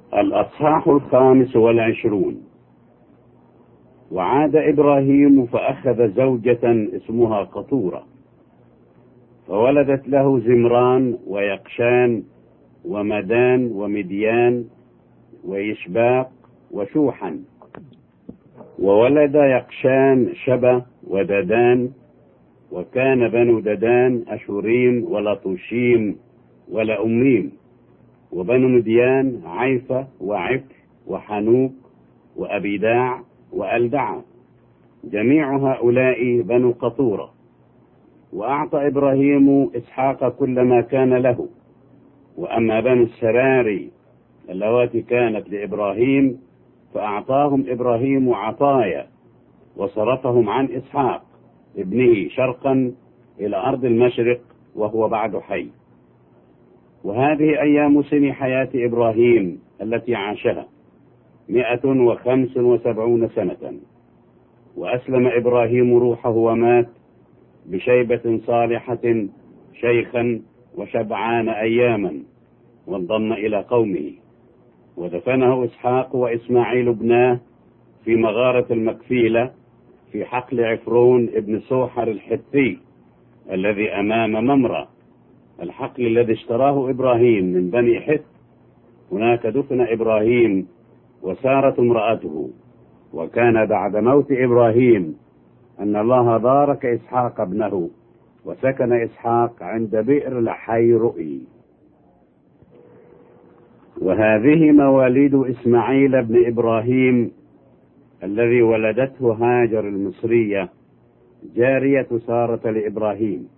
الأصحاح 25. وعاد إبراهيم فأخذ زوجة اسمها قطورة، فولدت له زمران ويقشان ومدان ومديان ويشباق وشوحا. وولد يقشان شبا وددان، وكان بنو ددان أشوريم ولطوشيم ولأميم. وبنو مديان عيفة وعفر وحنوك وأبيداع وألدع، جميع هؤلاء بنو قطورة. وأعطى إبراهيم إسحاق كل ما كان له. وأما بنو السراري اللواتي كانت لإبراهيم فأعطاهم إبراهيم عطايا، وصرفهم عن إسحاق ابنه شرقا إلى أرض المشرق وهو بعد حي. وهذه أيام سن حياة إبراهيم التي عاشها 175 سنة. وأسلم إبراهيم روحه ومات بشيبة صالحة شيخا وشبعان أياما، وانضم إلى قومه. ودفنه إسحاق وإسماعيل ابناه في مغارة المكفيلة في حقل عفرون ابن سوحر الحثي الذي أمام ممرة، الحقل الذي اشتراه إبراهيم من بني حث. هناك دفن إبراهيم وسارت امرأته. وكان بعد موت إبراهيم أن الله بارك إسحاق ابنه، وسكن إسحاق عند بئر لحي رؤي. وهذه مواليد إسماعيل بن إبراهيم الذي ولدته هاجر المصرية جارية سارة لإبراهيم.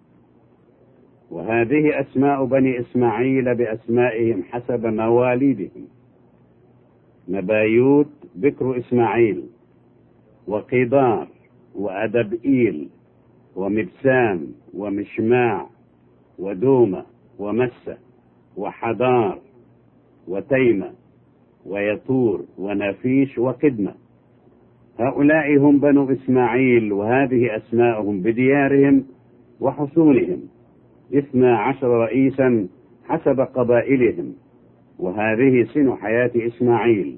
وهذه أسماء بني إسماعيل بأسمائهم حسب مواليدهم: نبايوت بكر إسماعيل، وقيدار، وأدبئيل، ومبسام، ومشماع، ودومة، ومسة، وحدار، وتيمة، ويطور، ونفيش، وقدمة. هؤلاء هم بنو إسماعيل، وهذه أسماءهم بديارهم وحصونهم: 12 رئيسا حسب قبائلهم. وهذه سن حياة إسماعيل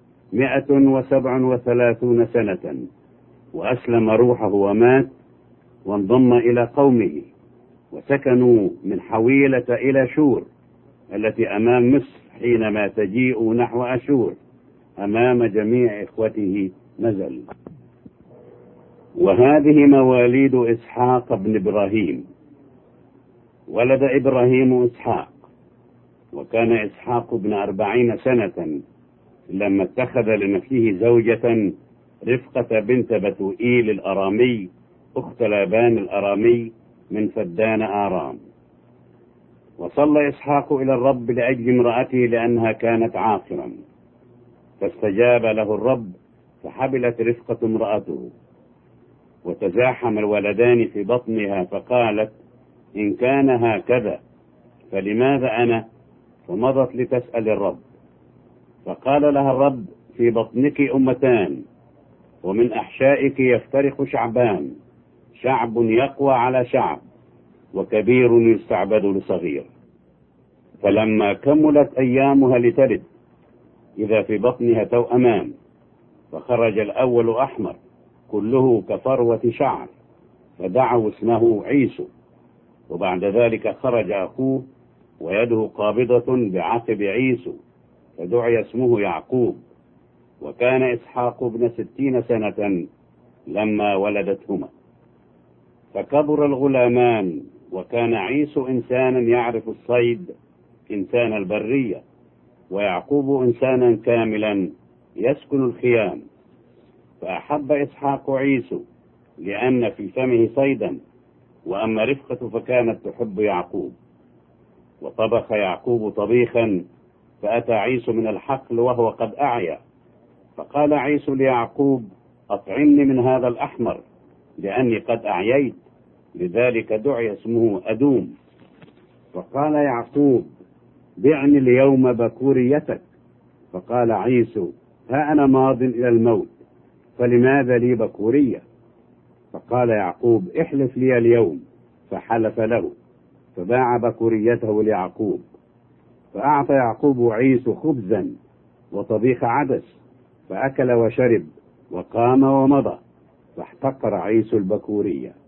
137 سنة. وأسلم روحه ومات، وانضم إلى قومه. وسكنوا من حويلة إلى شور التي أمام مصر، حينما تجيء نحو أشور أمام جميع إخوته نزل. وهذه مواليد إسحاق بن إبراهيم. ولد إبراهيم إسحاق، وكان إسحاق ابن 40 سنة لما اتخذ لنفسه زوجة، رفقة بنت بتوئيل الأرامي أخت لابان الأرامي من فدان آرام. وصلى إسحاق إلى الرب لأجل امرأته لأنها كانت عاقرا، فاستجاب له الرب، فحبلت رفقة امرأته. وتزاحم الولدان في بطنها، فقالت: إن كان هكذا فلماذا أنا؟ فمضت لتسأل الرب. فقال لها الرب: في بطنك أمتان، ومن أحشائك يفترق شعبان، شعب يقوى على شعب، وكبير يستعبد لصغير. فلما كملت أيامها لتلد، إذا في بطنها توأمان، فخرج الأول أحمر كله كفروة شعر، فدعوا اسمه عيسو. وبعد ذلك خرج أخوه ويده قابضة بعقب عيسو، فدعي اسمه يعقوب. وكان إسحاق ابن 60 سنة لما ولدتهما. فكبر الغلامان، وكان عيسو إنسانا يعرف الصيد، إنسان البرية، ويعقوب إنسانا كاملا يسكن الخيام. فأحب إسحاق عيسو لأن في فمه صيدا، وأما رفقة فكانت تحب يعقوب. وطبخ يعقوب طبيخا، فأتى عيسو من الحقل وهو قد أعيا. فقال عيسو ليعقوب: أطعمني من هذا الأحمر، لأني قد أعييت. لذلك دعي اسمه أدوم. فقال يعقوب: بعني اليوم بكوريتك. فقال عيسو: ها أنا ماض إلى الموت، فلماذا لي بكورية؟ فقال يعقوب: احلف لي اليوم. فحلف له، فباع بكوريته ليعقوب. فأعطى يعقوب عيسو خبزا، وطبيخ عدس، فأكل وشرب وقام ومضى، فاحتقر عيسو البكورية.